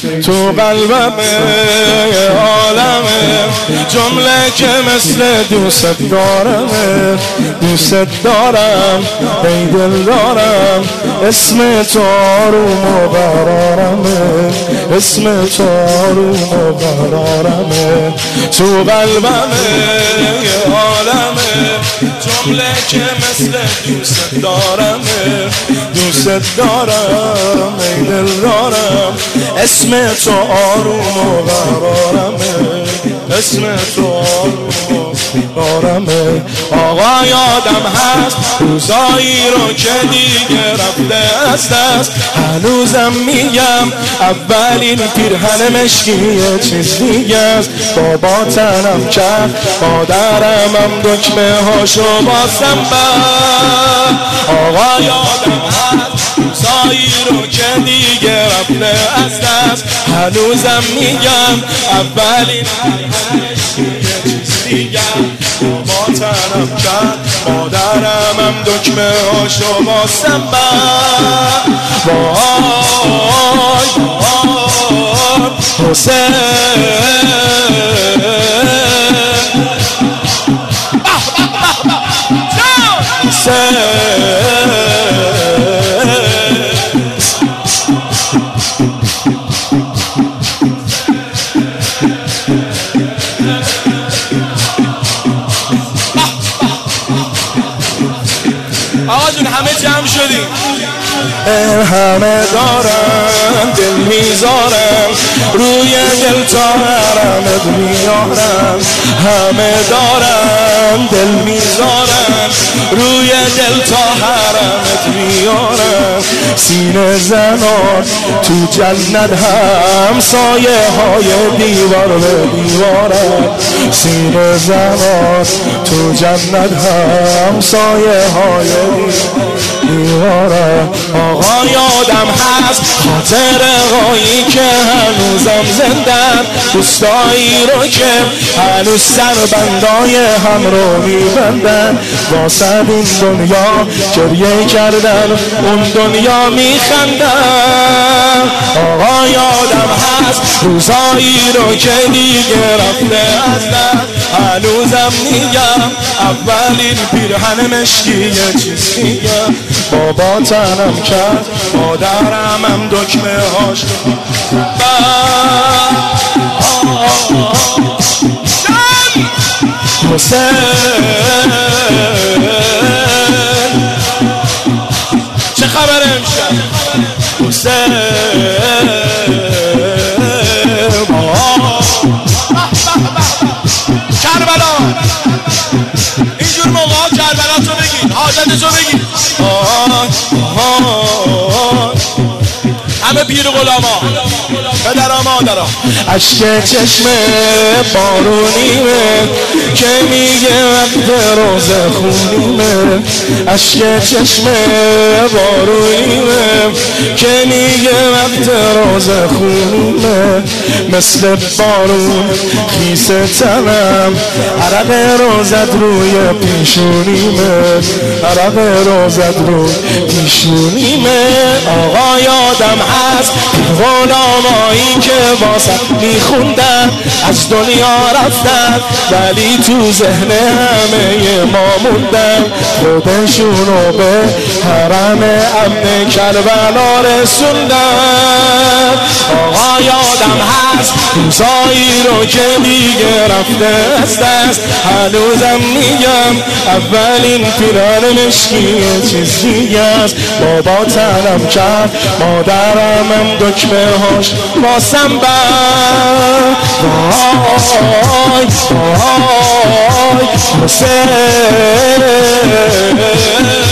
تو قلبم عالمه، جمله که مثل دوست دارم، دوست دارم ای دل دارم، اسم تو آروم و قرارمه، اسم تو آروم و قرارمه، تو قلبم عالمه، جمله که مثل دوست دارم، دوست دارم ای دل دارم، اسم تو آروم و قرارمه، اسم تو آروم و قرارمه. آقا یادم هست روزایی رو که دیگه رفته از دست، هنوزم میگم اولین پیرهن مشکی یه چیز دیگه است، بابا تنم کرد مادرم هم دکمه هاشو بازم بست. آقا یادم هست روزایی رو که دیگه رفته از دست، هنوزم میگم اولین پیرهن مشکی یه چیز دیگه است، بابا تنم کرد مادرم هم دکمه هاشو بازم بست. وای حسین آقا جون همه جمع شدیم، همه دارم دل میذارم، روی دل تا حرمت میارم، همه دارم دل میذارم، روی دل تا حرمت میارم، سینه زنان تو جنت هم سایه های دیوار به دیوارم، سینه زنان تو جنت هم سایه های دیوارم. آقا یادم هست خاطرهایی که هنوزم زندن، دوستایی رو که هنوز سربندای هم رو میبندن، واسه این دنیا گریه کردن اون دنیا میخندن. آقا یادم هست روزایی رو که دیگه رفته از دست، هنوزم میگم اولین پیرهن مشکی یه چیز میگم، بابا تنم کرد مادرم هم دکمه هاش حسین چه خبره امشب حسین کربلا اینجور موقع کربلا تو بگید، حاجتشو بگید، همه پیر غلاما پدرها مادرها. اشک چشم بارونیمه که میگه وقت روز خونیمه، اشک چشم بارونیمه که میگه وقت روز خونیمه، مثل بارون خیس تنم، عرق روزت روی پیشونیمه، عرق روزت روی پیشونیمه. آقا یادم هست غلامایی که واسه میخوندن از دنیا رفتن، ولی تو ذهن همه ما موندن، خودشونو به حرم امن کربلا رسوندن. آقا یادم هست روزایی رو که دیگه رفته از دست، هنوزم میگم اولین پیرهن مشکی یه چیز دیگه است، بابا تنم کرد مادرم هم دکمه هاش واسم بست. وای وای حسین